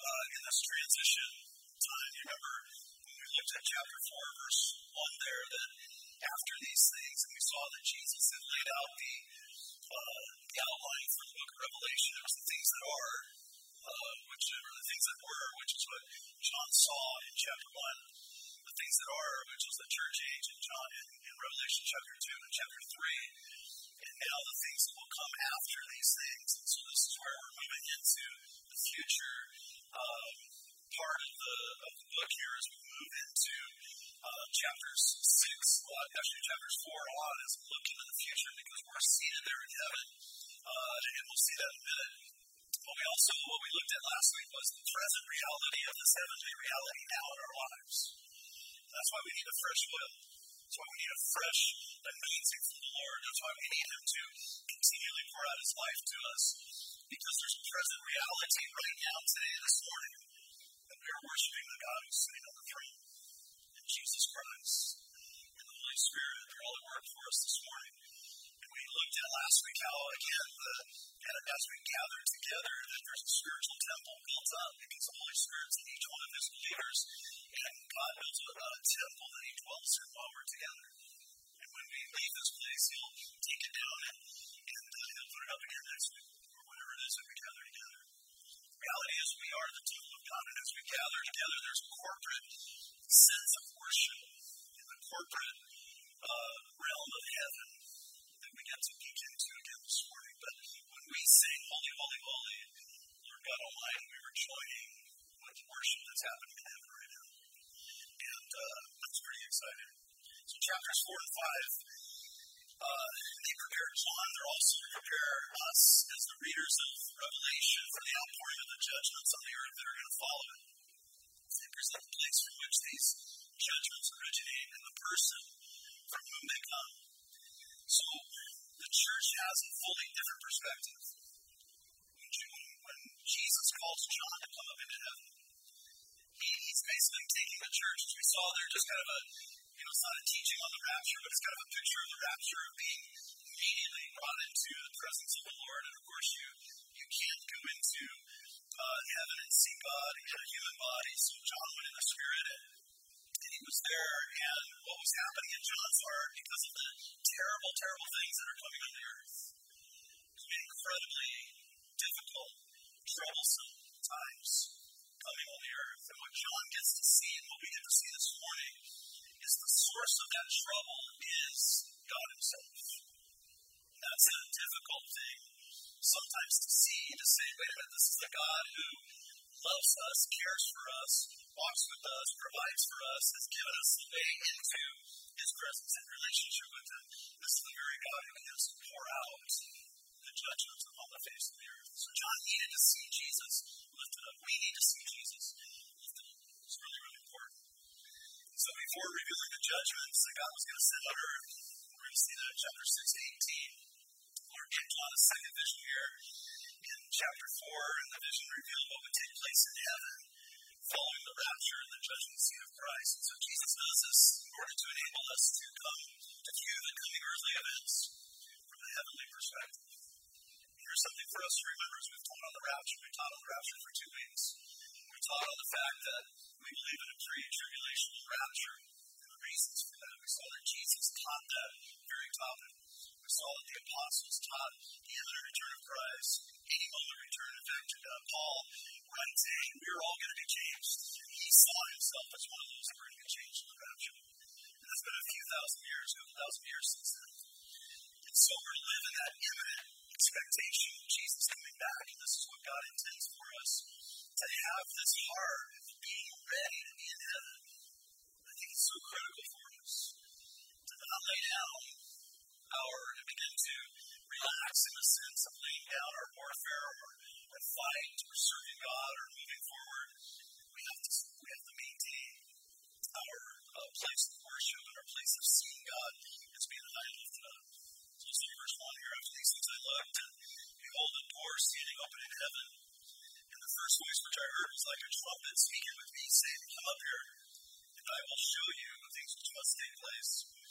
in this transition time. You remember when we looked at chapter 4, verse 1 there, that after these things, we saw that Jesus had laid out the outline for the book of Revelation. It was the things that are, the things that were, which is what John saw in chapter 1. The things that are, which is the church age in Revelation chapter 2 and chapter 3. And now the things that will come after these things. And so this is where we're moving into the future part of the book here as we move into chapters 6, chapters 4 on is looking to the future because we're seated there in heaven. And we'll see that in a minute. But what we looked at last week was the present reality of this heavenly reality now in our lives. That's why we need a fresh oil. That's why we need a fresh anointing from the Lord. That's why we need Him to continually pour out His life to us. Because there's a present reality right now today, this morning, that we are worshiping the God who's sitting on the throne. And Jesus Christ and the Holy Spirit are all at work for us this morning. And we looked at last week how, again, as we gather together, that there's a spiritual temple built up because the Holy Spirit's in each one of His believers. And God builds a temple that He dwells in while we're together. And when we leave this place, He'll take it down and He'll put it up again next week, or whenever it is that we gather together. The reality is we are the temple of God, and as we gather together, there's a corporate sense of worship in the corporate realm of heaven that we get to peek into again this morning. But when we sing, Holy, Holy, Holy, Lord God Almighty, we were joining with worship that's happening in heaven right now. And that's pretty exciting. So chapters 4 and 5, they prepare John. They're also to prepare us as the readers of Revelation for the outpouring of the judgments on the earth that are going to follow it. They present the place from which these judgments originate and the person from whom they come. So the church has a fully different perspective. When Jesus calls John to come up into heaven, he's basically taking the church, as we saw there, just kind of it's not a teaching on the rapture, but it's kind of a picture of the rapture of being immediately brought into the presence of the Lord. And of course, you can't go into heaven and see God in a human body. So John went in the Spirit, and he was there. And what was happening in John's heart, because of the terrible, terrible things that are coming on the earth, it was incredibly difficult, troublesome times coming on the earth. And what John gets to see, and what we get to see this morning, is the source of that trouble is God Himself. And that's a difficult thing sometimes to see, to say, wait a minute, this is the God who loves us, cares for us, walks with us, provides for us, has given us the way into His presence and relationship with Him. This is the very God who gives to pour out the judgments upon the face of the earth. So John needed to see Jesus lifted up. We need to see Jesus lifted up. It's really, really important. So before revealing the judgments that God was going to send on earth, we're going to see that in chapter 6 to 18. Lord gave John a second vision here in chapter 4, and the vision revealed what would take place in heaven following the rapture and the judgment seat of Christ. And so Jesus does this in order to enable us to come to view the coming earthly events from a heavenly perspective. Here's something for us to remember as we've taught on the rapture. We've taught on the rapture for 2 weeks. We taught on the fact that we believe in a pre-tribulation rapture and the reasons for that. We saw that Jesus taught that very topic. We saw that the apostles taught the imminent return of Christ, any moment return. In fact, Paul writes, hey, we're all going to be changed. And he saw himself as one of those who were going to be changed in the rapture. And it's been a few thousand years since then. And so we're to live in that imminent expectation of Jesus coming back. And this is what God intends for us, to have this heart of being ready to be in heaven. I think it's so critical for us to not lay down and begin to relax in the sense of laying down our warfare or fight or serving God or moving forward. We have to maintain our place of worship and our place of seeing God as being high and lifted up. So see verse 1 here. After these things I looked, and behold, a door standing open in heaven. And the first voice which I heard was like a trumpet speaking with me, saying, come up here, and I will show you the things which must take place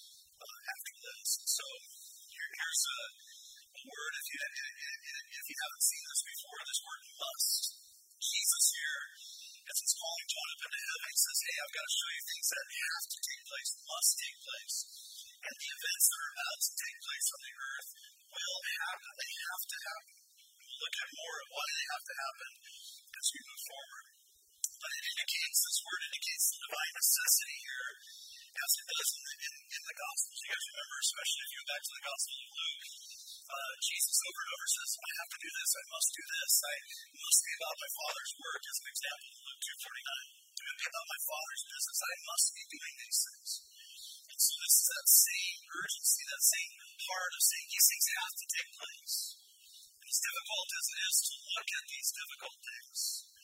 after this. So here's a word, if you haven't seen this before, this word must. Jesus here as he's calling John up into heaven, he says, hey, I've got to show you things that have to take place, must take place. And the events that are about to take place on the earth will happen. They have to happen. We'll look at more of why they have to happen as we move forward. But it indicates, this word indicates the divine necessity here, as it does in the Gospels. You guys remember, especially if you go back to the Gospel of Luke, Jesus over and over says, I have to do this, I must do this, I must be about my Father's work, as an example in Luke 2:49. To be about my Father's business, I must be doing these things. And so this is that same urgency, that same part of saying these things have to take place. And as difficult as it is to look at these difficult things,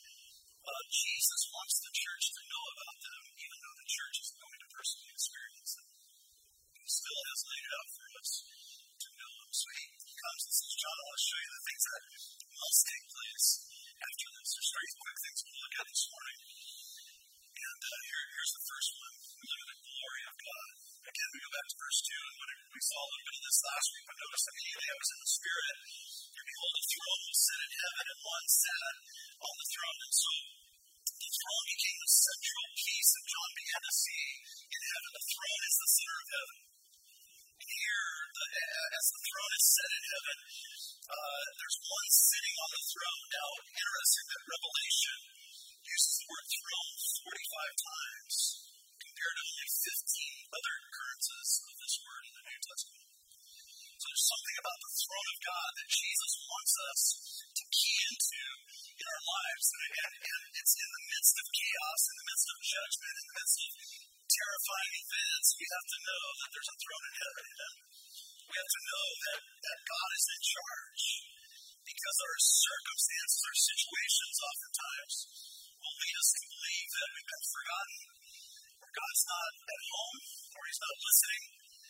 Jesus wants the church to know about them, even though the church is going to personally experience them. He still has laid it out for us to know them. So he comes and says, John, I want to show you the things that must take place after this. There's three quick things we'll look at this morning. And here's the first one. We look at the glory of God. Again, we go back to verse 2, and when we saw a little bit of this last week, we noticed that immediately I was in the Spirit, and behold, a throne was set in heaven, and one sat on the throne. And so the throne became the central piece that John began to see in heaven. The throne is the center of heaven. And here, as the throne is set in heaven, there's one sitting on the throne. Now, interesting that Revelation uses the word throne 45 times, compared to only 15 other occurrences of this word in the New Testament. So there's something about the throne of God that Jesus wants us to key into in our lives. And it's in the midst of chaos, in the midst of judgment, in the midst of terrifying events, we have to know that there's a throne in heaven. We have to know that God is in charge, because our circumstances, our situations oftentimes will lead us to believe that we've been forgotten, or God's not at home, or He's not listening.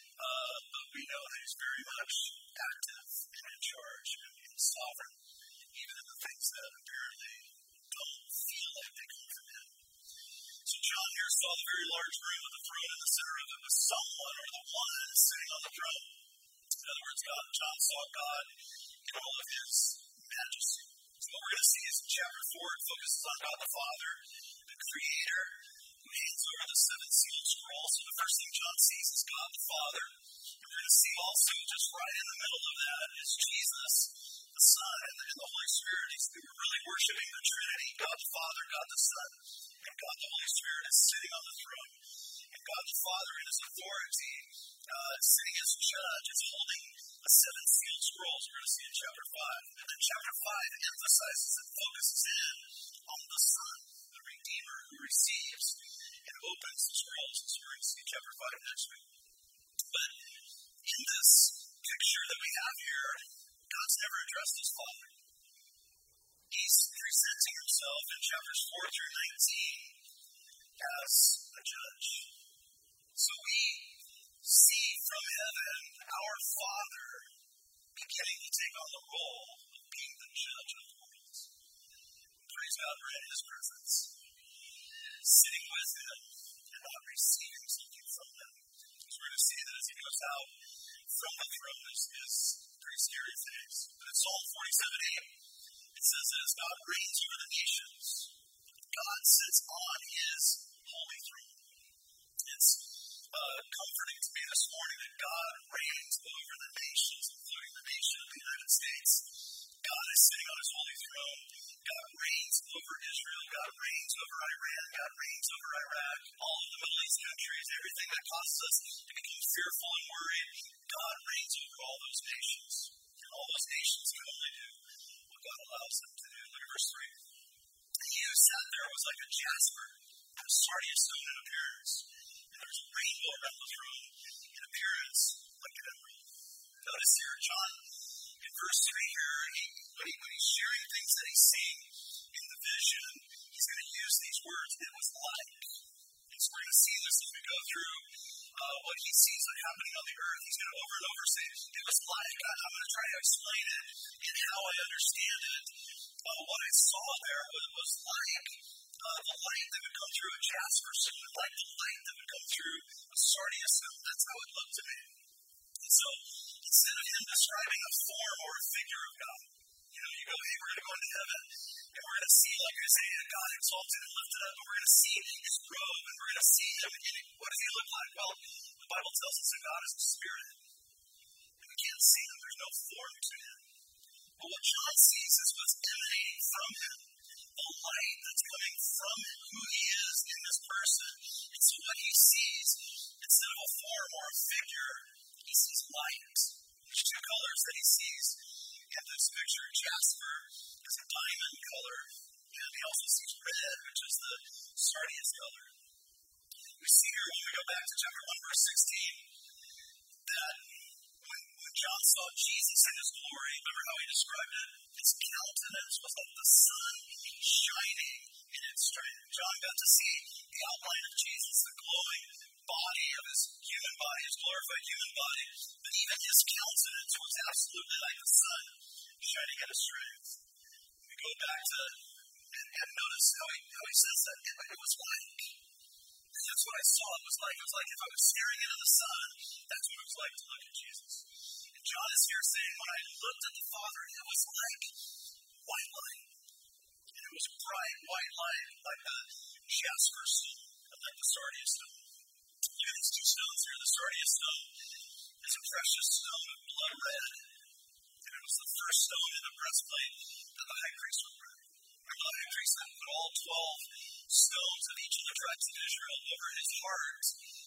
But we know that He's very much active and in charge and sovereign, even in the things that apparently don't feel like they come from Him. So John here saw the very large room with the throne in the center of it, with someone or the one sitting on the throne. In other words, John saw God in all of His majesty. So what we're going to see is in chapter 4, it focuses on God the Father, the Creator, who hands over the seven sealed scrolls. So the first thing John sees is God the Father. We're going to see also, just right in the middle of that, is Jesus, the Son, and the Holy Spirit. We're really worshiping the Trinity. God the Father, God the Son, and God the Holy Spirit is sitting on the throne. And God the Father, in His authority, sitting as judge, is holding the seven sealed scrolls. We're going to see in chapter 5. And then chapter 5 emphasizes and focuses in on the Son, the Redeemer, who receives and opens the scrolls. So we're going to see chapter 5 next week. But in this picture that we have here, God's never addressed His Father. He's presenting Himself in chapters 4 through 19 as a judge. So we see from heaven our Father beginning to take on the role of being the judge of the world. Praise God, we're in His presence, sitting with Him and not receiving something from Him. So we're going to see that as He goes out from the throne is pretty scary things. But in Psalm 47:8, it says that as God reigns over the nations, God sits on His holy throne. It's comforting to me this morning that God reigns over the nations, including the nation of the United States. God is sitting on His holy throne. God reigns over Israel. God reigns over Iran. God reigns over Iraq. All of the Middle East countries, everything that causes us to become fearful and worried. God reigns over all those nations. And all those nations can only do what God allows them to do. Look at verse 3. He who sat there was like a jasper, and a sardius stone in appearance. And there was a rainbow around the throne, in appearance like an emerald. Notice here, John, in verse 3 here, when he's sharing things that he's seeing in the vision, he's going to use these words, it was like. And so we're going to see this as we go through what he sees happening on the earth. He's going to over and over say, it was like. I'm going to try to explain it in how I understand it. What I saw there was like the light that would come through a jasper stone, like the light that would come through a sardius stone. That's how it looked to me. And so, instead of him describing a form or a figure of God, You go, hey, we're going to go into heaven, and we're going to see, like Isaiah, God exalted and lifted up, and we're going to see his robe, and we're going to see him. And what does he look like? Well, the Bible tells us that God is a spirit, and we can't see him. There's no form to him. But what John sees is what's emanating from him, the light that's coming from who he is in this person. And so what he sees, instead of a form or a figure, he sees light. There's two colors that he sees in this picture. Jasper is a diamond color, and he also sees red, which is the sardius color. We see here, when we go back to chapter 1, verse 16, that when John saw Jesus in his glory, remember how he described it? His countenance was like the sun shining in its strength. John got to see the outline of Jesus, the glowing body of his human body, his glorified human body. But even his countenance was absolutely like the sun shining in its strength. We go back to and notice how he says that it was like. That's what I saw. It was like if I was staring into the sun, that's what it was like to look at Jesus. And John is here saying, when I looked at the Father, it was like white light. And it was bright white light, like the jasper stone, and like the sardius stone. Look at these two stones here. The sardius stone is a precious stone of blood red. And it was the first stone in the breastplate that the high priest would wear. Remember, the high priest had put all 12 stones of each of the tribes of Israel over his heart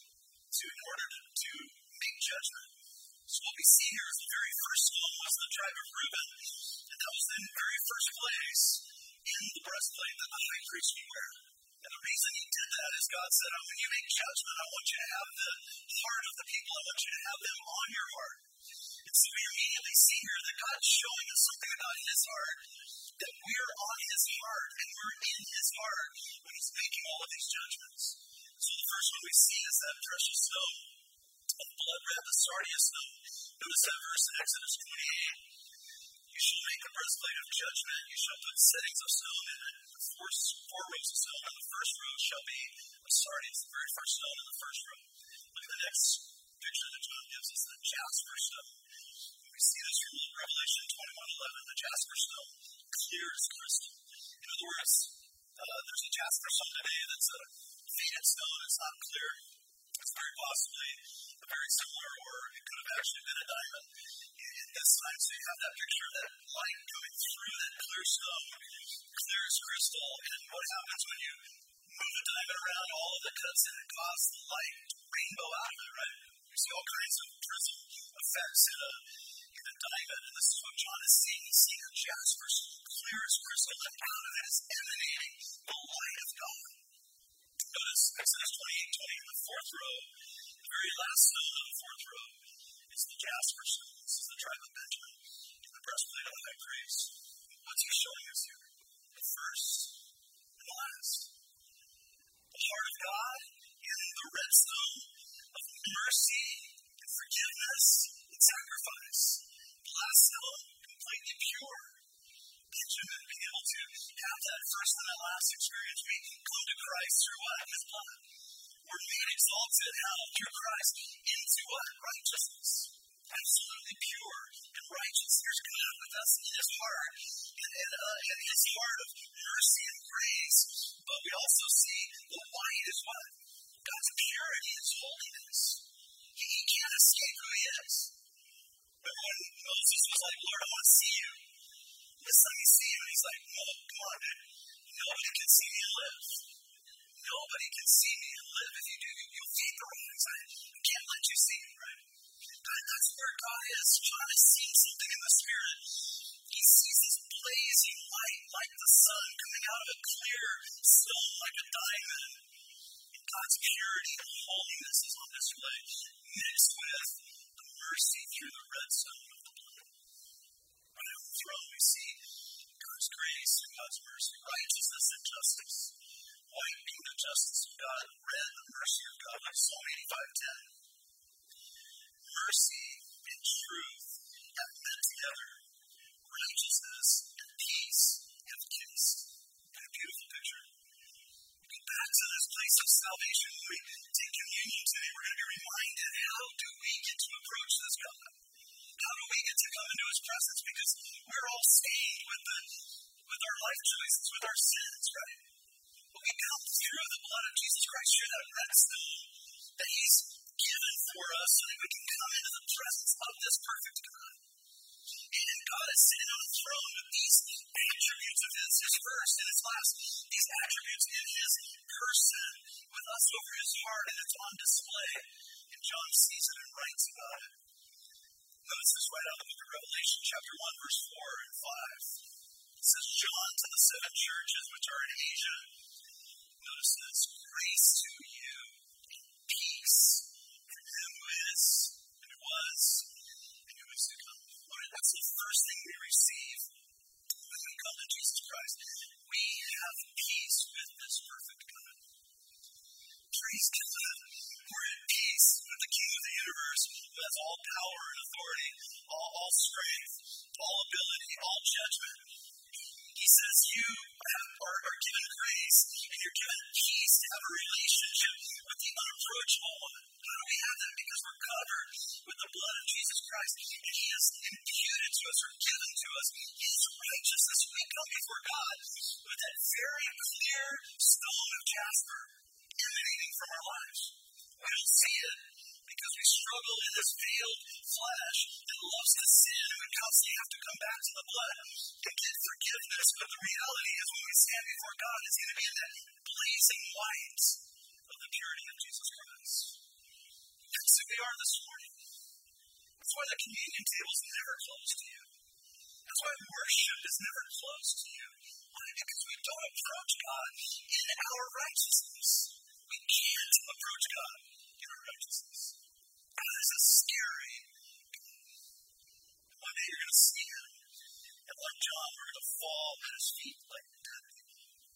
in order to make judgment. So what we see here is the very first stone was the tribe of Reuben, and that was the very first place in the breastplate that the high priest would wear. And the reason he did that is God said, when you make judgment, I want you to have the heart of the people. I want you to have them on your heart. And so we immediately see here that God's showing us something about his heart, that we're on his heart, and we're in his heart when he's making all of these judgments. So the first one we see is that precious stone of blood red, the sardius stone. Notice that verse in Exodus 28. You shall make a breastplate of judgment. You shall put settings of stone in it. Four rows of stone, and the first row shall be a sardius, the very first stone in the first row. Look at the next picture that John gives us, the jasper stone. We see this from Revelation 21:11. The jasper stone, clear as crystal. In other words, there's a jasper stone today that's a faded stone. It's not clear. It's very possibly a very similar, or it could have actually been a diamond. In this time, so you have that picture of that light coming through that clear stone, clear as crystal. And what happens when you move a diamond around? All of the cuts in it cause the light to rainbow out of it, right? You see all kinds of prism effects in a diamond, and this is what John is seeing. He's seeing a jasper stone, clear as crystal, and out of it is emanating the light of God. Notice Exodus 28:20 in the fourth row, the very last stone of the fourth row is the jasper stone. This is the tribe of Benjamin in the breastplate of the high priest. What's he showing us here? The first and the last. The heart of God in the red stone of mercy and forgiveness and sacrifice. The last stone, completely pure. Benjamin being able to have that first and that last experience. We come to Christ through what? His blood. We're made exalted how? Through Christ into what? Righteousness. Absolutely pure and righteous. There's God with us in his heart, and his heart of mercy and grace. But we also see the white is what? God's purity, his holiness. He can't escape who he is. Remember when Moses was like, Lord, I want to see you. This time you see him, and he's like, no, come on, dude. Nobody can see me and live. Nobody can see me and live. If you do, you'll feed the wrongs. I can't let you see me, right? That's where God is. John is seeing something in the Spirit. He sees this blazing light like the sun coming out of a clear stone like a diamond. And God's purity and holiness is on display, mixed with the mercy through the red stone of the blood. Right on the throne we see God's grace and God's mercy, righteousness and justice. White being the justice of God, red the mercy of God, like Psalm 85:10. Mercy and truth have met together. Righteousness and peace have kissed. What a beautiful picture. We go back to this place of salvation. When we take communion today, we're going to be reminded, how do we get to approach this God? How do we get to come into his presence? Because we're all stained with our life choices, with our sins, right? But we come through the blood of Jesus Christ, through that red stone that he's given for us so that we can come into the presence of this perfect God. And God is sitting on the throne with these attributes of his first and his last, these attributes in his person, with us over his heart, and it's on display. And John sees it and writes about it. Notice this right out of the book of Revelation, chapter 1, verse 4 and 5. It says, John to the 7 churches which are in Asia. Notice this, grace to you and peace from him who is, and who was, and who is to come. That's the first thing we receive when we come to Jesus Christ. We have peace with this perfect God. Praise God. We're at peace with the King of the universe, who has all power and authority, all strength, all ability, all judgment. He says you are given grace, and you're given peace to have a relationship with the unapproachable one. How do we have that? Because we're covered with the blood of Jesus Christ, and he has imputed to us or given to us his righteousness. We come before God with that very clear stone of jasper emanating from our lives. We don't see it because we struggle in this veiled flesh that loves to sin, and we constantly have to come back to the blood and get forgiveness. But the reality is when we stand before God, it's going to be in that blazing white of the purity of Jesus Christ. That's who we are this morning. That's why the communion table is never closed to you. That's why worship is never closed to you. Why? Because we don't approach God in our righteousness. We can't approach God in our righteousness. That is a scary God. One day you're going to see him, and like John, we're going to fall at his feet like dead people.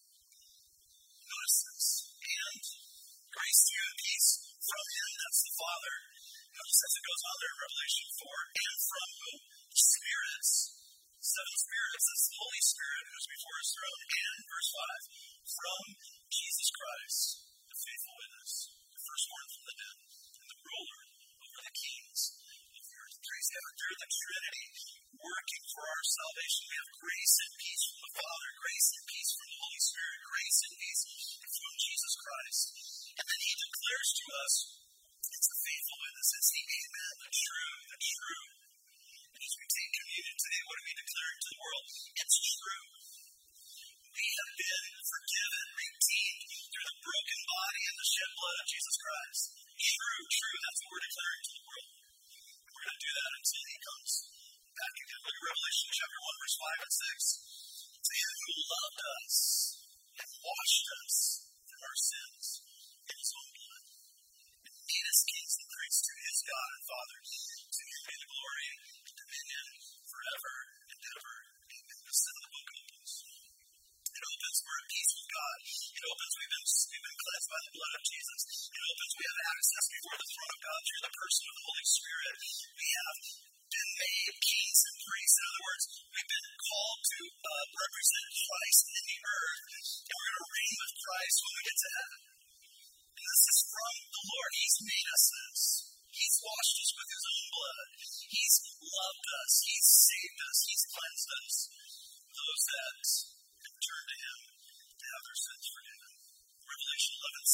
Notice this. And grace to you and peace from him, that's the Father. Notice as it goes on there in Revelation 4, and from whom? Spirits. 7 spirits, that's the Holy Spirit who's before his throne. And, verse 5, from Jesus Christ, the faithful witness, the firstborn from the dead, and the ruler over the kings of the earth. Praise God. They're the Trinity working for our salvation. We have grace and peace from the Father, grace and peace from the Holy Spirit, grace and peace from Jesus Christ. And then he declares to us, it's the faithful witness, it's the amen, the true. And as we take communion today, what are we declaring to the world? It's true. We have been forgiven, redeemed through the broken body and the shed blood of Jesus Christ. True, that's what we're declaring to the world. And we're going to do that until he comes back again. Look at Revelation chapter 1, verse 5 and 6. To him who loved us and washed us from our sins in his own blood, and made us kings and priests to his God and Father. To him be the glory and dominion forever and ever. Amen. This is the book opens. It opens, we're at peace with God. It opens, we've been cleansed by the blood of Jesus. It opens, we have access before the throne of God through the person of the Holy Spirit. We have been made kings and priests. In other words, we've been called to represent Christ in the earth, and we're going to reign with Christ when we get to heaven. And this is from the Lord. He's made us this. He's washed us with his own blood. He's loved us. He's saved us. He's cleansed us. Those that have turned to him to have their sins forgiven. Revelation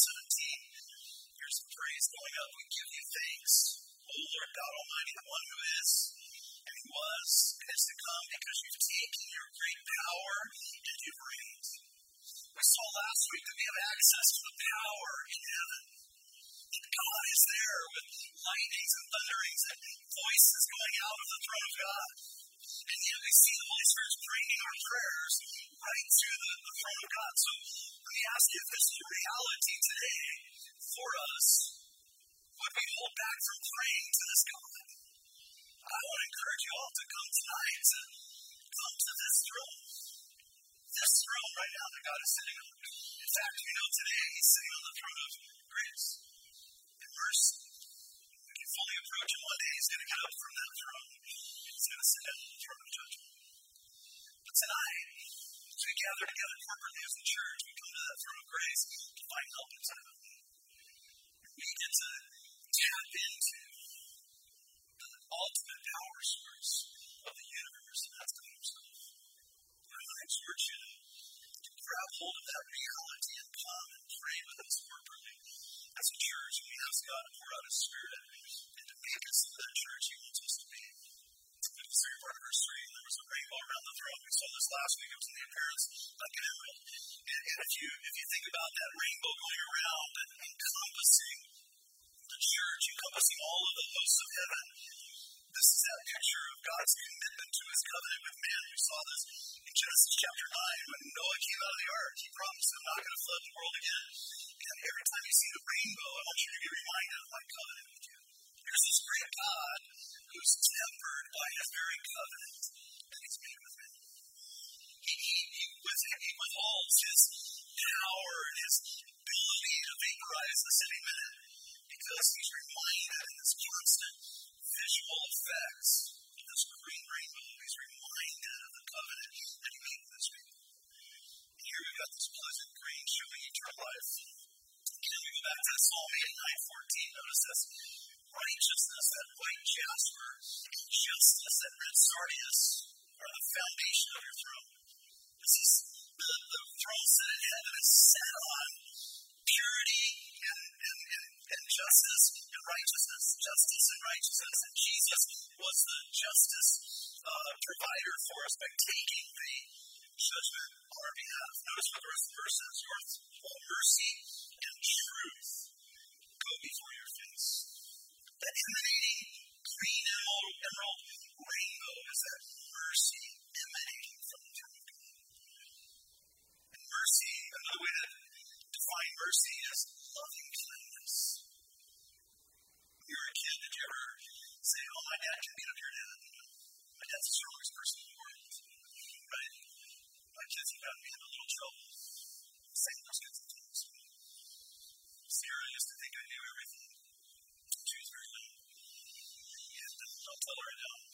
11:17. Here's the praise going up. We give you thanks, O Lord God Almighty, the one who is, and who was, and is to come, because you've taken your great power and you've reigned. We saw last week that we have access to the power in heaven. And God is there with lightnings and thunderings and voices going out of the throne of God. And yet we see the Holy Spirit bringing our prayers right to the throne of God. So let me ask you, if this is a reality today for us, would we hold back from praying to this God? I want to encourage you all to come tonight to come to this throne. This throne right now that God is sitting on. In fact, we know today he's sitting on the throne of grace and mercy. We can fully approach him one day. He's going to get up from that throne. He's going to sit down on the throne of judgment. But tonight, as we gather together corporately as the church, we come to that throne of grace to find help inside of it. We get to tap into the ultimate power source of the universe, and that's God Himself. And I exhort you to grab hold of that reality and come and pray with us corporately as a church. We ask God to pour out His Spirit and to make us that church He wants us to be. It was our anniversary, and there was a rainbow around the throne. We saw this last week. It was in the appearance like an emerald. And if you think about that rainbow going around and encompassing the church, encompassing all of the hosts of heaven, this is that picture of God's commitment to His covenant with man. We saw this in Genesis chapter 9 when Noah came out of the ark. He promised I'm not going to flood the world again. And every time you see the rainbow, I want you to be reminded of my covenant with you. There's this great God who's tempered by His very covenant that He's made with me. He withholds His power and His ability to vaporize the city minute because He's reminded in this constant visual effects of this green rainbow. He's reminded of the covenant that He made with His people. And here we've got this pleasant green showing eternal life. And we go back to Psalm 89:14. Notice this. Righteousness, that white jasper, and justice, that red sardius, are the foundation of your throne. This is the throne set in heaven is set on purity and justice and righteousness. Justice and righteousness. And Jesus was the justice provider for us by taking the judgment on our behalf. Notice what the rest of the verse says. Your mercy and truth go before your face. That emanating green emerald rainbow is that mercy emanating from the throne of God. And mercy, another way to define mercy is loving kindness. When you were a kid, did you ever say, oh, my dad can beat up your dad? My dad's the strongest person in the world. Right? My kids have gotten me into a little trouble saying those kinds of things. Sarah used to think I knew everything. She was very young. And don't tell her I don't.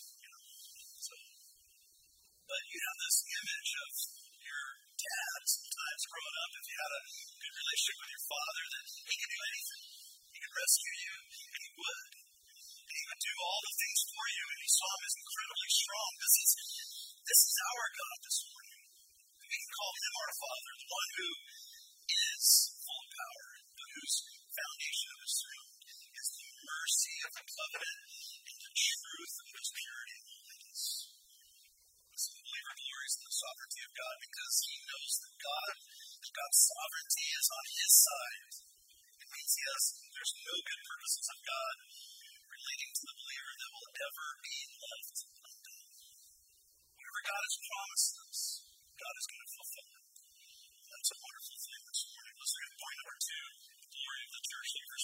But you have this image of your dad sometimes growing up. If you had a good relationship with your father, that he could do anything. He could rescue you, and he would. And he would do all the things for you, and you saw him as incredibly strong. This is our God this morning. We can call him our Father, the one who is full of power, but whose foundation of his throne is the mercy of the covenant and the truth of his purity and holiness. The believer glories in the sovereignty of God because he knows that God's sovereignty is on his side. It means there's no good purposes of God relating to the believer that will ever be left undone. Whatever God has promised us, God is going to fulfill it. That's a wonderful thing this morning. Let's look at point number 2, the glory of the church. Verse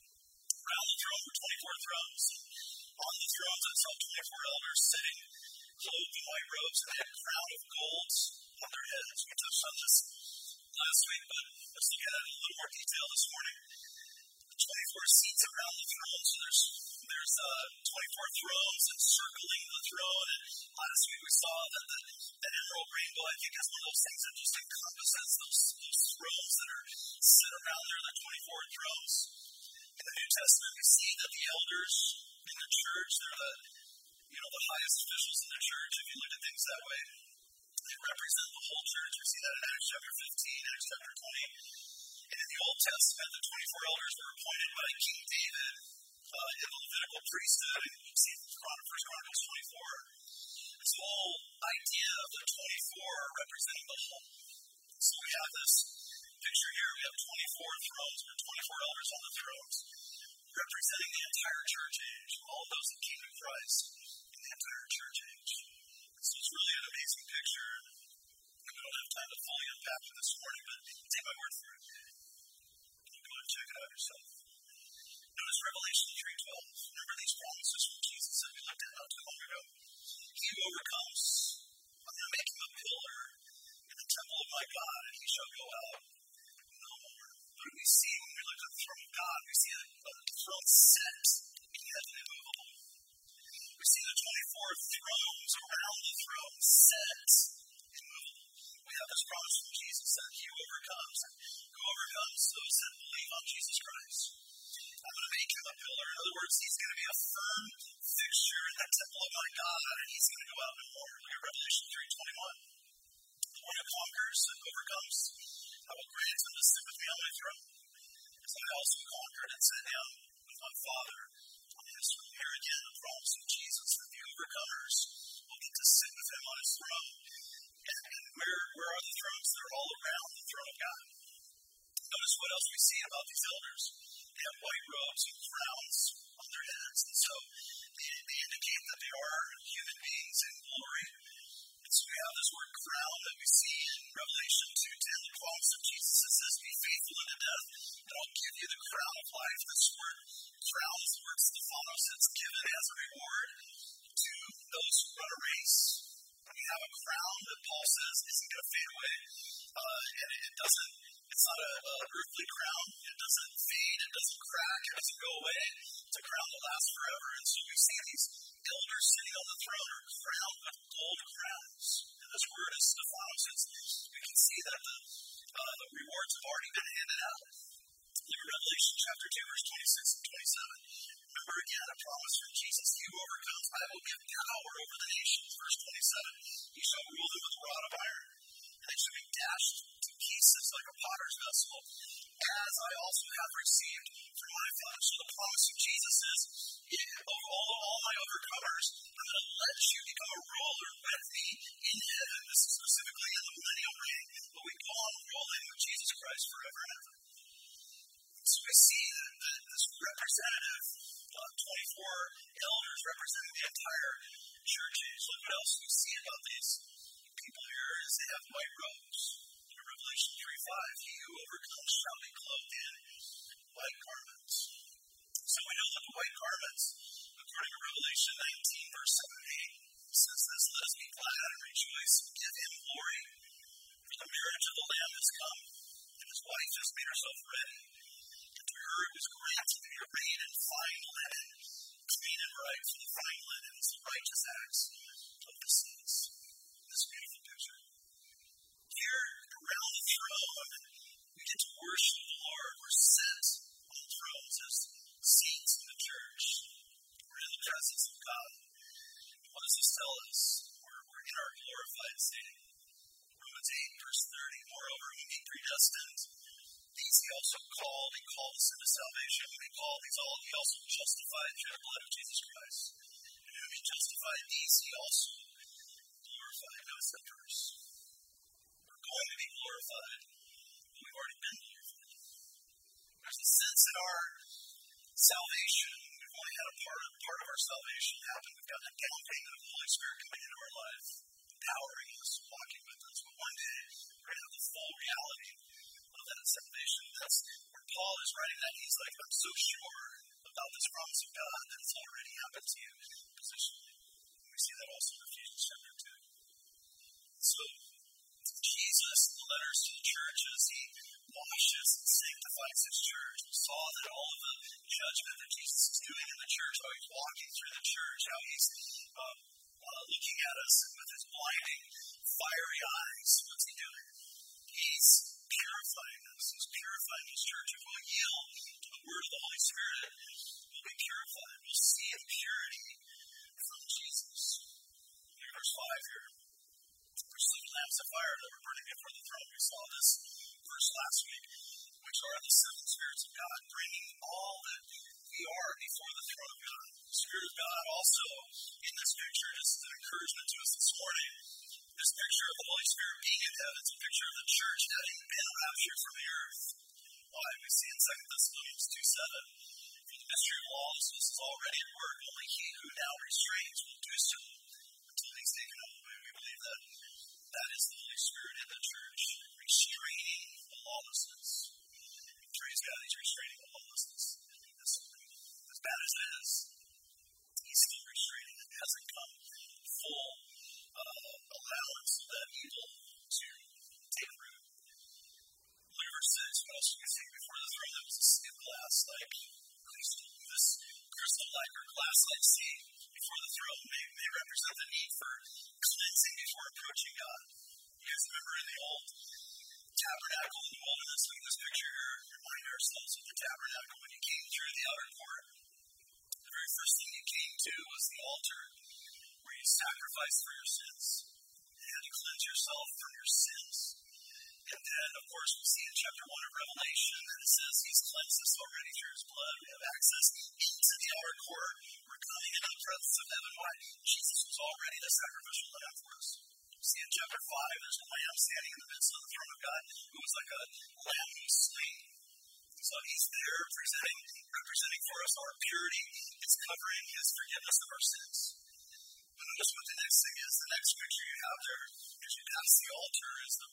4. Around the throne were 24 thrones. On the thrones I saw 24 elders sitting, clothed in white robes, and had a crown of gold on their heads. We touched on this last week, but let's look at it in a little more detail this morning. The 24 seats around the throne, so there's 24 thrones encircling the throne, and last week we saw that the emerald rainbow, I think, is one of those things that just encompasses those thrones that are set around there, the 24 thrones. In the New Testament, we see that the elders in the church, they're the highest officials in the church, if you look at things that way. They represent the whole church. We see that in Acts chapter 15, Acts chapter 20. And in the Old Testament, the 24 elders were appointed by King David in the Levitical priesthood. And you see First Chronicles 24. This whole idea of the 24 representing the whole. So we have this picture here. We have 24 thrones, or 24 elders on the thrones, representing the entire church age, all of those that came to Christ in the entire church age. So it's really an amazing picture. We don't have time to fully unpack it this morning, but take my word for it. You can go and check it out yourself. Notice Revelation 3:12. Remember these promises from Jesus that we looked at not too long ago? He who overcomes, I'm going to make him a pillar in the temple of my God, and he shall go out no more. What do we see when we look at the throne of God? We see a throne set in heaven immovable. We see the 24 thrones around the throne set immovable. We have this promise from Jesus that he overcomes, and who overcomes those that believe on Jesus Christ. I'm going to make him a pillar. In other words, he's going to be a firm fixture in the temple of my God, and he's going to go out no more. Look at Revelation 3:21. The one who conquers and overcomes, I will grant him to sit with me on my throne, as I also conquered and sat down with my Father on his throne. Here again, the promise of Jesus that the overcomers will get to sit with him on his throne. And where are the thrones? They're all around the throne of God. Notice what else we see about these elders. They have white robes and crowns on their heads. And so they indicate that they are human beings in glory. And so we have this word crown that we see in Revelation 2:10. The promise of Jesus that says, be faithful unto death, and I'll give you the crown of life. This word crown is the word Stephanos. It's given as a reward to those who run a race. We have a crown that Paul says isn't going to fade away. And it's not an earthly crown. It doesn't fade. It doesn't crack. It doesn't go away. It's a crown that lasts forever. And so we see these elders sitting on the throne are crowned with gold crowns. And this word is Stephanos. We can see that the rewards have already been handed out. In Revelation chapter 2, verse 26 and 27. Remember again a promise from Jesus. He who overcomes, I will give power over the nations. Verse 27. He shall rule them with a rod of iron, and they shall be dashed to pieces like a potter's vessel, as I also have received from my Father. So the promise of Jesus is, of all my overcomers, I'm going to let you become a ruler with me in heaven. This is specifically in the millennial reign, but we go on ruling with Jesus Christ forever and ever. So we see that this representative, 24 elders representing the entire church age. Look what else we see about these people here is they have white robes. In Revelation 3:5, he who overcomes shall be clothed in white garments. So we know that the white garments, according to Revelation 19, verse 7 and 8, says this, let us be glad and rejoice and give him glory, for the marriage of the Lamb has come, and his wife has made herself ready. To her it was granted to be arrayed in fine linen, clean and bright, for the fine linen is the righteous acts of the saints. This beautiful picture. Here, around the throne, we get to worship the Lord. We're set on thrones as saints in the church. We're in the presence of God. What does this tell us? We're in our glorified state. Romans 8, verse 30. Moreover, whom he predestined, these he also called. He called us into salvation. Whom he called, he also justified through the blood of Jesus Christ. And whom he justified, these he also glorified. Notice that verse. We're going to be glorified, but we've already been glorified. There's a sense in our salvation. We've only had a part of our salvation happen. We've got a down payment of the Holy Spirit coming into our life, empowering us, walking with us. But one day, we're going to have the full reality of that salvation. That's where Paul is writing that. He's like, I'm so sure about this promise of God that it's already happened to you positionally. We see that also in Ephesians chapter 2. So, Jesus, the letters to the churches, he washes and sanctifies his church. We saw that all of the judgment that Jesus is doing in the church, how he's walking through the church, how he's looking at us with his blinding, fiery eyes. What's he doing? He's purifying us. He's purifying his church. If we'll yield to the word of the Holy Spirit, we'll be purified. We'll see the purity from Jesus. In verse 5 here, there's 7 lamps of fire that were burning before the throne. We saw this verse last week, which are the 7 spirits of God, bringing all that we are before the throne of God. The Spirit of God also in this picture is an encouragement to us this morning. This picture of the Holy Spirit being in heaven is a picture of the church having been raptured from the earth. Why? We see in 2 Thessalonians 2:7, for the mystery of lawlessness is already at work. Only he who now restrains will do so until he's taken away. We believe that that is the Holy Spirit in the church, restraining the lawlessness. And praise God, he's restraining the lawlessness. As bad as it is, he's still restraining it. It hasn't come full allowance of that evil to take root. Look at verse 6. What else do we see? Before the throne, there was a sea of glass like crystal. This crystal-like or glass-like sea before the throne may represent the need for cleansing before approaching God. guys remember in the old tabernacle in the wilderness, look at this picture here, remind ourselves of the tabernacle when you came through the outer court. The very first thing you came to was the altar where you sacrificed for your sins. You had to cleanse yourself from your sins. And then, of course, we see in chapter 1 of Revelation that it says he's cleansed us already through his blood. We have access into the outer court. We're coming into the presence of heaven. Why? Jesus was already the sacrificial lamb for us. We see in chapter 5, there's a lamb standing in the midst of the throne of God who was like a lamb who was slain. So he's there representing for us our purity. It's covering his forgiveness of our sins. And notice what the next thing is. The next picture you have there, as you pass the altar, is the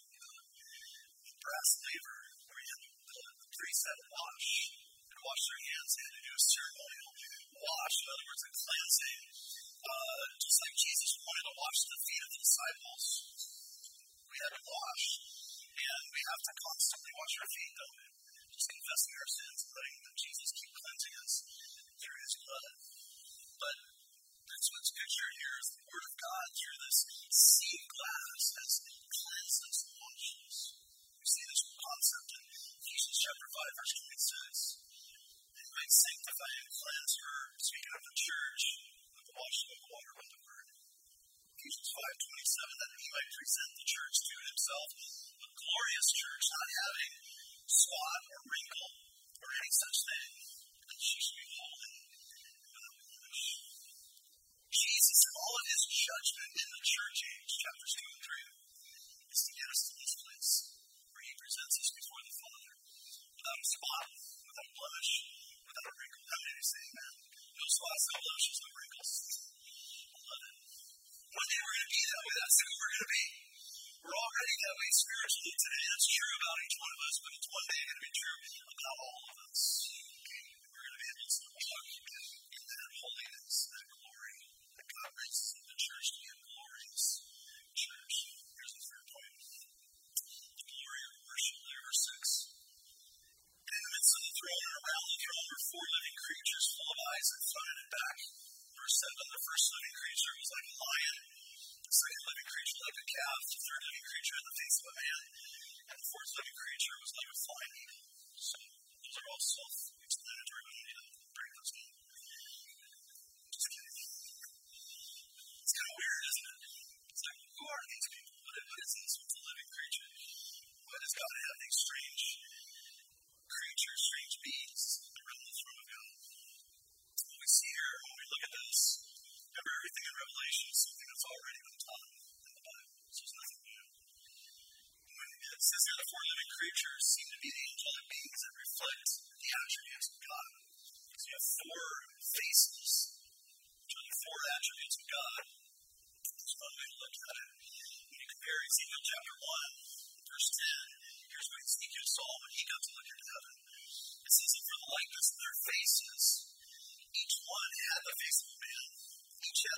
brass laver where the priest had to wash. They had to wash their hands. They had to do a ceremonial wash. In other words, a cleansing. Just like Jesus wanted to wash the feet of the disciples. We had to wash. And we have to constantly wash our feet, don't we? Just confessing our sins and letting Jesus keep cleansing us through his blood. But that's what's pictured here is the Word of God through this sea glass has cleansed us and washed us. We see this concept in Ephesians chapter 5, verse 26. And might sanctify and cleanse her, speaking of the church, with the washing of water by the Word. Ephesians 5:27, that he might present the church to himself, a glorious church, not having spot or wrinkle or any such thing, that she should be holy without blemish. Jesus, in all of his judgment in the church age, chapters 2 and 3, is to get us to this place where he presents us before the Father without a spot, without blemish, without a wrinkle. How many say amen? No spots, no blemishes, no wrinkles. I love it. One day we're going to be that way. That's who we're going to be. We're already that way spiritually today. That's true about each one of us, but it's one day going to be true about all of us. We're going to be able to walk in that holiness, that glory, that God raises the church to be a glorious church. Here's the third point. The glory of worship there, verse 6. In the midst of the throne and around the throne were four living creatures full of eyes in front and back. Verse 7, the first living creature was like a lion. The second living creature like a calf, the third living creature had the face of a man, and the fourth living creature was like a flying eagle. So those are all self-explanatory. We don't need to break those down. Just kidding. It's kind of weird, isn't it? It's like, who are these people? What is this? What's a living creature? Why does God have these strange creatures, strange beings around the throne of God? What we see here when we look at this, remember everything in Revelation is something that's already been taught in the Bible. This is nothing new. When it says here the four living creatures seem to be the angelic beings that reflect the attributes of God. So you have four faces, which are the four attributes of God. There's one way to look at it. When you compare Ezekiel chapter 1, verse 10, here's what Ezekiel saw when he got to look into heaven. It says that for the likeness of their faces, each one had the face of a man. Each of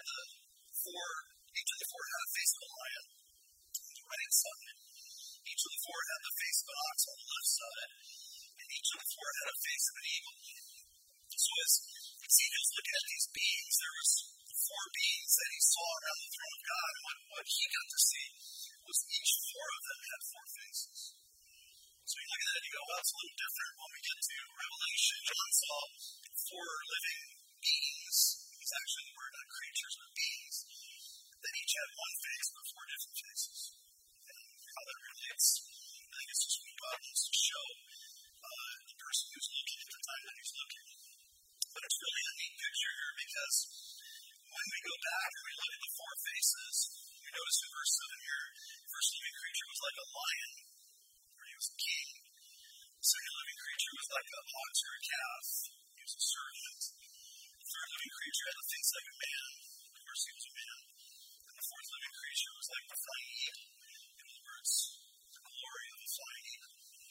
the four had a face of a lion on the right side. Each of the four had the face of an ox on the left side. And each of the four had a face of an eagle. So as Ezekiel's looking at these beings, there was four beings that he saw around the throne of God. And what he got to see was each four of them had four faces. So you look at that and you go, well, it's a little different. When we get to Revelation, John saw four living beings. It's actually the word not creatures, but beings. That each had one face, but four different faces. And how that relates, I think it's just what God wants to show the person who's looking at the time that he's looking. But it's really a neat picture here because when we go back and we look at the four faces, we notice in verse 7 here, the first living creature was like a lion, or he was a king. The second living creature was like an ox or a calf. He was a servant. The third living creature had a face like a man. Of course, he was a man. And the fourth living creature was like the flying eagle. In other words, the glory of the flying eagle.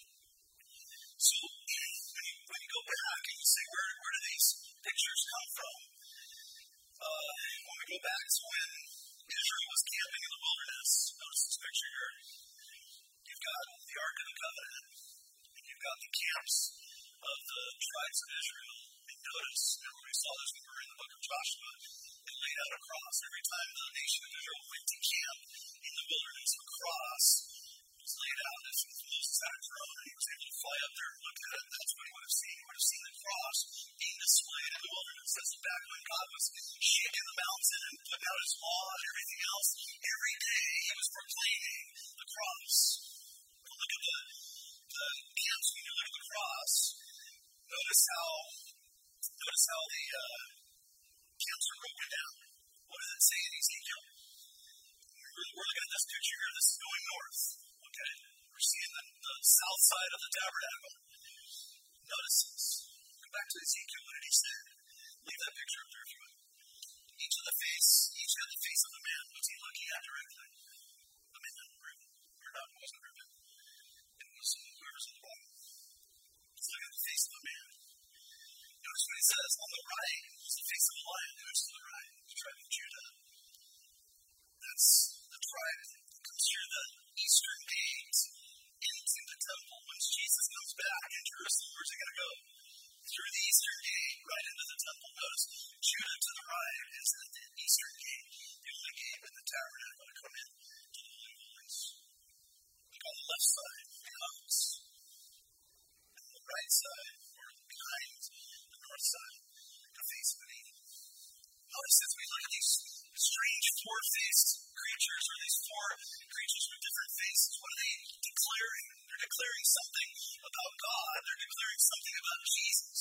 So, when you go back and you say, where do these pictures come from? When we go back to when Israel was camping in the wilderness, notice this picture here. You've got the Ark of the Covenant, and you've got the camps of the tribes of Israel. And notice, remember we saw this when we were in the book of Joshua, laid out a cross. Every time the nation of Israel went to camp in the wilderness, a cross was laid out. As Moses had a throne, and he was able to fly up there and look at it. That's what he would have seen. He would have seen the cross being displayed in the wilderness. That's back when God was shaking the mountain and putting out his law and everything else. Every day he was proclaiming the cross. Look at the camps when you look at the cross. Notice how the camps are broken down. What does it say in Ezekiel? We're looking at this picture here. This is going north. Okay? We're seeing the south side of the tabernacle. Notice this. Go back to Ezekiel. What did he say? Leave that picture up there if you would. Each had the face of the man. What's he looking at directly? The man, Reuben. Or not, it wasn't Reuben. It was whoever's in the bottom. He's looking at the face of a man. Notice what he says. On the right is the face of a lion. Who's to the right? The tribe of Judah. That's the tribe that comes through the eastern gate into the temple. Once Jesus comes back in Jerusalem, where's he going to go? Through the eastern gate, right into the temple. Notice Judah to the right is at the eastern gate, the only gate in the tabernacle to come in to the Holy of Holies. Look on the left side, the house. And the right side, or behind the north side, the face of an eagle. Notice as we look at these strange four-faced creatures, or these four creatures with different faces, what are they declaring? They're declaring something about God. They're declaring something about Jesus.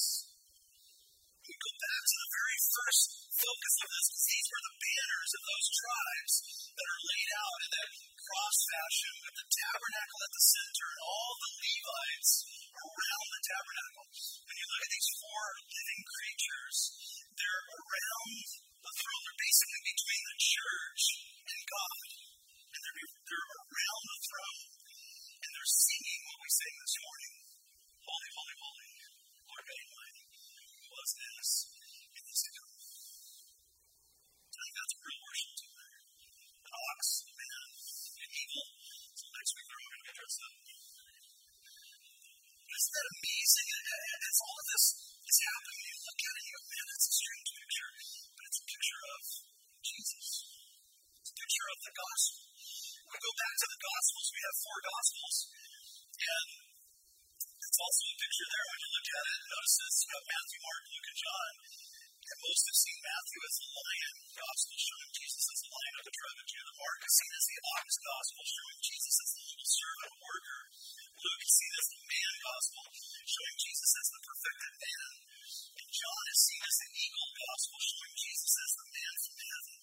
We go back to the very first focus of this, because these were the banners of those tribes that are laid out in that cross fashion with the tabernacle at the center and all the Levites around the tabernacle. When you look at these four living creatures, they're around the throne. They're basically between the church and God. And they're around the throne. And they're singing what we sang this morning. Holy, holy, holy, Lord God Almighty, who was and is to come. I think that's real worship too. An ox, a man, an eagle. So next week they're all going to be dressed up. Isn't that amazing? As all of this is happening, you look at it and you go, man, that's a strange picture. But it's a picture of Jesus. It's a picture of the gospel. We go back to the Gospels. We have four Gospels. And it's also a picture there when you look at it. Notice this. You have Matthew, Mark, Luke, and John. And most have seen Matthew as the lion gospel, showing Jesus as the lion of the tribe of Judah. Mark is seen as the ox gospel, showing Jesus as the humble servant worker. Luke is seen as the man gospel, showing Jesus as the perfected man. And John is seen as the eagle gospel, showing Jesus as the man from heaven.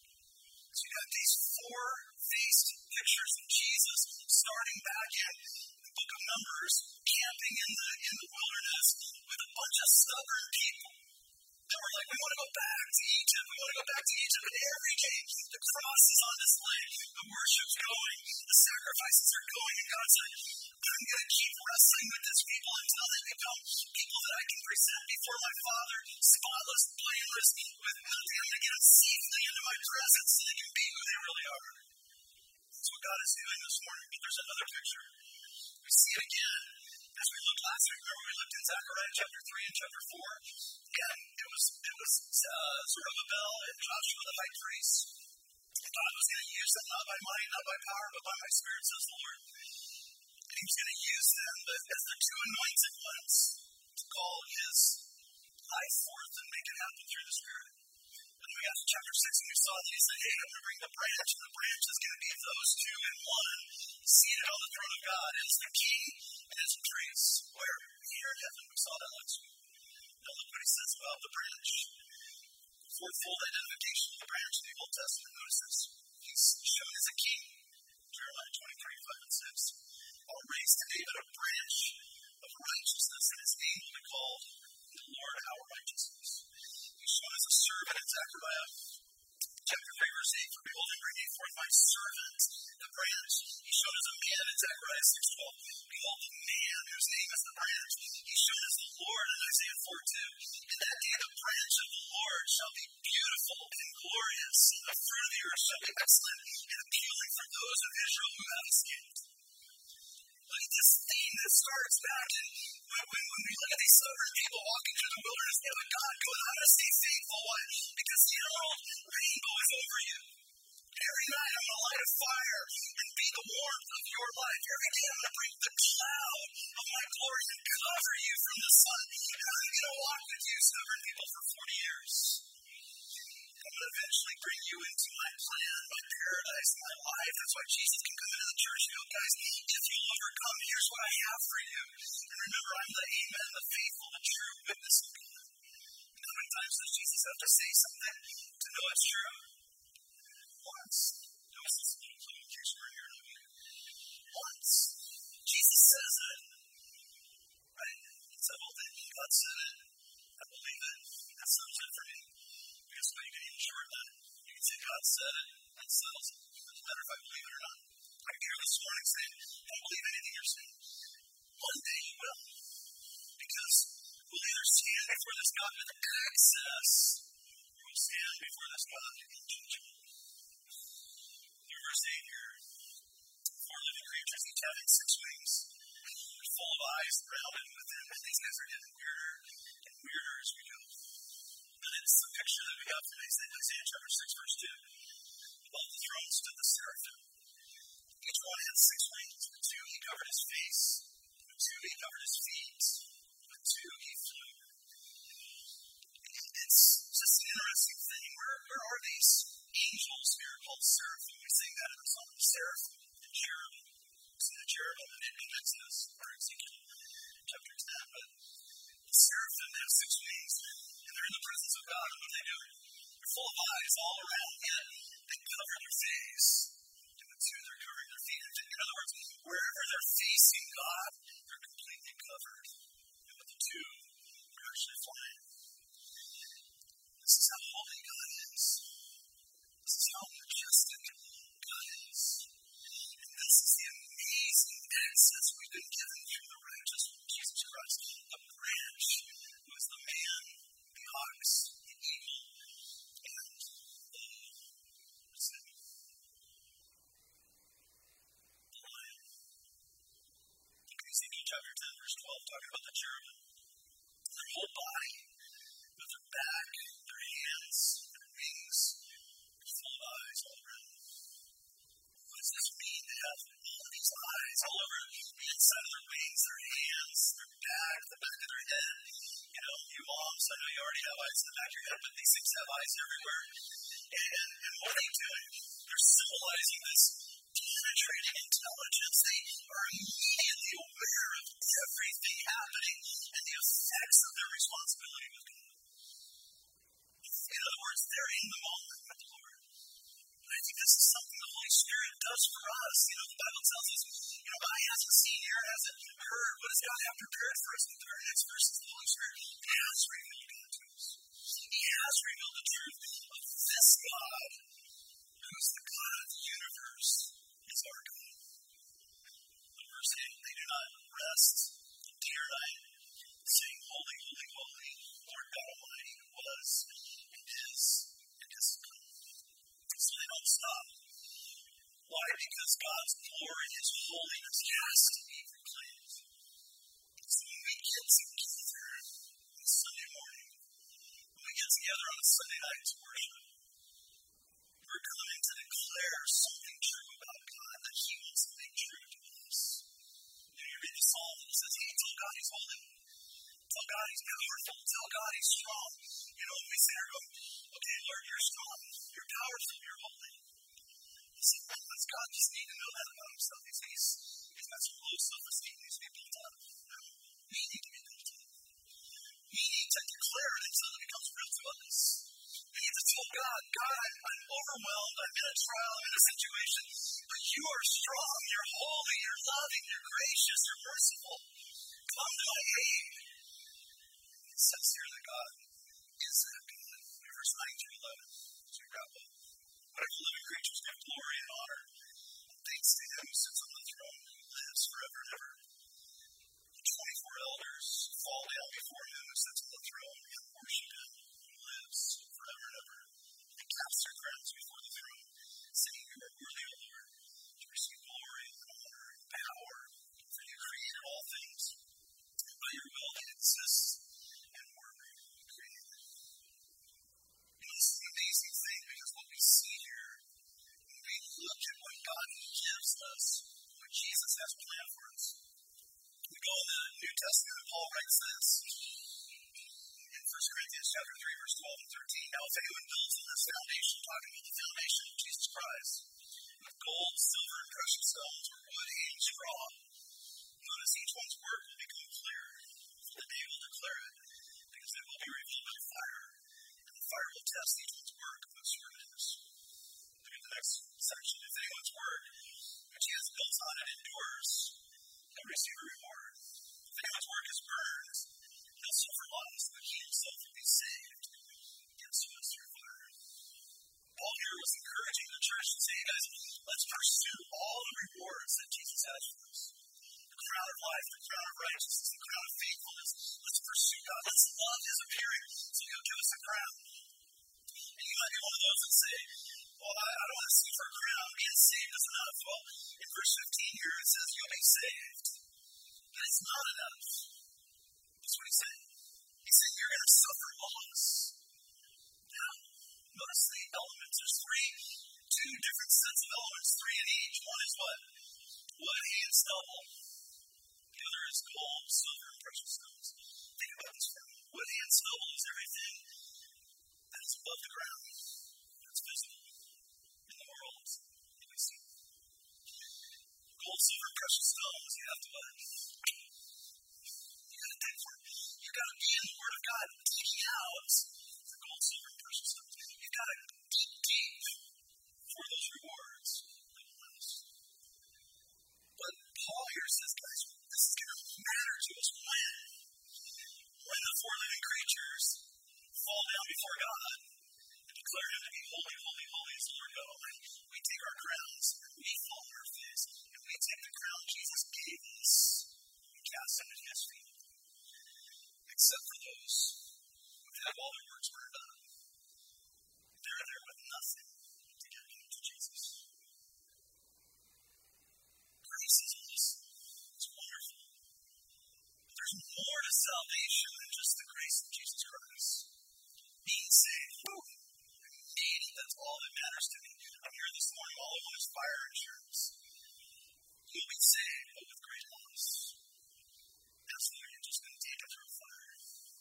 So you have these four-faced pictures of Jesus starting back in the book of Numbers, camping in the wilderness with a bunch of stubborn people. They were like, we want to go back to Egypt. We want to go back to Egypt. And every day, the cross is on display. The worship's going. The sacrifices are going. And God said, I'm going to keep wrestling with these people until they become people that I can present before my Father, spotless, blameless, with them to get them safely into my presence so they can be who they really are. That's what God is doing this morning. But there's another picture. We see it again. As we looked last week, remember we looked in Zechariah chapter 3 and chapter 4? And it was Zerubbabel and Joshua the high priest. And God was going to use them not by might, not by power, but by my Spirit, says the Lord. And he was going to use them as the two anointed ones to call his life forth and make it happen through the Spirit. And then we got to chapter 6 and we saw that he said, hey, I'm going to bring the branch, and the branch is going to be those two in one, seated on the throne of God as the king and as a priest. Where? Here in heaven. We saw that last week. Now look what he says about the branch. Fourfold identification of the branch in the Old Testament. Notice this. He's shown as a king. Jeremiah 23:5-6. I'll raise to David a branch of righteousness, and his name will be called the Lord our righteousness. He's shown as a servant in Zechariah chapter 3, verse 8. For behold, I bring you forth my servant, the branch. He's shown as a man in Zechariah 6:12. Behold, the man whose name is the branch. He's shown as the Lord in Isaiah 4:2. In that day, the branch of the Lord shall be beautiful and glorious, and the fruit of the earth shall be excellent and appealing for those of Israel who have escaped. Look at this theme that starts back in when we look at these southern people walking through the wilderness, they have a God going, I'm going to stay faithful. Why? Because the emerald rainbow is over you. Every night I'm going to light a fire and be the warmth of your life. Every day I'm going to bring the cloud of my glory and cover you from the sun. And I'm going to walk with you, stubborn people, for 40 years. I'm going to eventually bring you into my plan, my paradise, my life. That's why Jesus can come into the church and go, guys, if you overcome, here's what I have for you. And remember, I'm the amen, the faithful, the true witness of God. And how many times does Jesus have to say something to know it's true? Once. That was this little clue in case you were here in a week. Once. Jesus says it. Right? He said, well, then God said it. I believe it. That settles it for me. Because you can even short that. You can say God said it. That settles it. It doesn't matter if I believe it or not. I can hear this morning saying, I don't believe anything you're saying. One day you will. Because we'll either stand before this God with access, or we'll stand before this God in judgment. Verse 8 here, 4 living creatures, each having 6 wings. They're full of eyes around and within. And these guys are getting weirder and weirder as we go. But it's the picture that we have from Isaiah chapter 6, verse 2. Above the throne stood the seraphim. Each one had 6 wings. With 2 he covered his face. With 2 he covered his feet. With 2 he flew. It's just an interesting thing. Where are these angels here called seraphim? We sing that in the song. Seraphim and cherubim. We see the cherubim in Exodus or Ezekiel chapter 10. But the seraphim have 6 wings and they're in the presence of God. And what do they do? They're full of eyes all around, yet they cover their face. And with 2 they're covering their feet. In other words, wherever they're facing God, they're completely covered. And with the 2, they're actually flying. This is how holy God is. This is how majestic God is. And this is the amazing access we've been given through the righteous Jesus Christ. A branch who is the man, the ox, the eagle, and the lion. Ezekiel chapter 10, verse 12, talking about the cherubim. Their whole body, with their back, their hands, their wings, their full of eyes all around. What does this mean? They have all of these eyes all over the inside of their wings, their hands, their back, the back of their head. You know, you moms, I know you already have eyes in the back of your head, but these things have eyes everywhere. And what are they doing? They're symbolizing this penetrating intelligence. They are immediately aware of everything happening and the effects of their responsibility with God. In other words, they're in the moment with the Lord. And I think this is something the Holy Spirit does for us. You know, the Bible tells us, eye hasn't seen, ear hasn't heard. What does God have prepared for us? The very next verse is the Holy Spirit has revealed God to us. He has revealed the truth of this God, who is the God of the universe, is our God. In verse 8, they do not rest day or night, saying, holy, holy, holy, Lord God Almighty, who was, and is to come. So they don't stop. Why? Because God's glory, His holiness has to be proclaimed. So when we get together on Sunday morning, when we get together on a Sunday night to worship, we're coming to declare something true about God that He wants to make true to us. You read the psalm and it says, hey, tell God He's holy. Tell God He's powerful. Tell God He's strong. You know, we say, okay, Lord, you're strong. You're powerful. You're holy. Does God just need to know that about Himself? He's got some low self-esteem needs to be built up. No, we need to be built up. We need to declare it until it becomes real to us. We need to tell God, I'm overwhelmed, I'm in a trial, I'm in a situation, but you are strong, you're holy, you're loving, you're gracious, you're merciful. Come to my aid. It says here that God is that God. Verse 9 through 11, as we wrap up. Whatever living creatures give glory and honor, thanks to Him who sits on the throne, who lives forever and ever. The 24 elders fall down before Him who sits on the throne and worship Him who lives forever and ever. They cast their crowns before the throne, saying, you are worthy, O Lord, to receive glory and honor and power, for you Paul writes this in 1 Corinthians chapter 3, verse 12 and 13. Now if anyone builds on this foundation, talking about the foundation of Jesus Christ, with gold, silver, and precious stones, or wood, hay, and straw, notice each one's work will become clear, for the day will declare it, because it will be revealed by fire, and the fire will test each one's work of what sort it is. Look at the next section. If anyone's work, which he has built on it, endures, he'll receive a reward. If anyone's work is burned, he'll suffer loss, but he himself will be saved, yet so is through fire. Paul here was encouraging the church to say, guys, let's pursue all the rewards that Jesus has for us. The crown of life, the crown of righteousness, the crown of faithfulness. Let's pursue God. Let's love his appearing, so he'll give us a crown. And you might be one of those that say, well, I don't want to see for a crown. Being saved is enough. Well, in verse 15 here it says you'll be saved. But it's not enough. That's what he's saying. He's saying you're going to suffer loss. Now, notice the elements. There's two different sets of elements, three in each. One is what? Wood, hay, and stubble. The other is gold, silver, and precious stones. Think about this for a moment. Wood, hay, and stubble is everything that is above the ground. That's visible in the world that we see. Gold, silver, and precious stones, you have to what? You got to dig for it. You've got to be in the Word of God, digging out for gold, silver, and precious stones. You've got to dig deep for those rewards that will last. But Paul here says, guys, this is going to matter to us when the four living creatures fall down before God and declare him to be holy, holy, holy is the Lord God Almighty. We take our crowns, we fall on our face, and we take the crown Jesus gave us and cast it at his feet. Except for those who have all their works burned up. They're there with nothing to get to Jesus. Grace is awesome. It's wonderful. But there's more to salvation than just the grace of Jesus Christ. Being saved. That's all that matters to me. I'm here this morning. All I want is fire insurance. You'll be saved, but with great loss. That's why you're just going to take it through fire.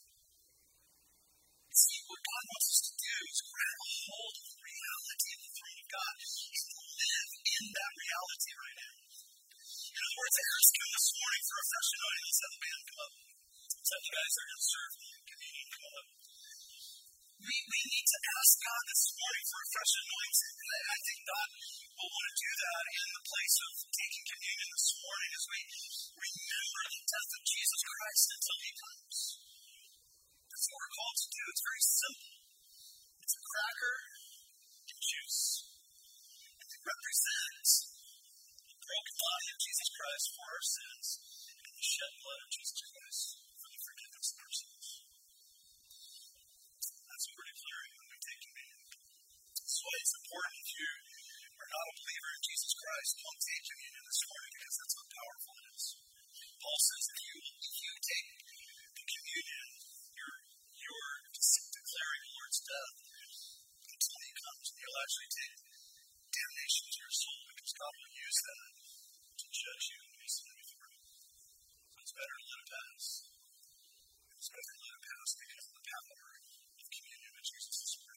See, what God wants us to do is grab a hold of the reality of the throne of God and live in that reality right now. In other words, I asked him this morning for a fresh anointing. Let's have the band come up. Let's have the guys that are going to serve communion come up. We need to ask God this morning for a fresh anointing. And I think God will want to do that in the place of taking communion this morning as we remember the death of Jesus Christ until he comes. That's what we're called to do. It's very simple. It's a cracker and juice. And it represents the broken body of Jesus Christ for our sins and the shed blood of Jesus Christ for the forgiveness of our sins. That's what we're declaring when we take communion. That's why it's important if you are not a believer in Jesus Christ, don't take communion this morning because that's how powerful it is. Paul says if you take the communion, you're declaring the Lord's death until he comes. And you'll actually take damnation to your soul because God will use that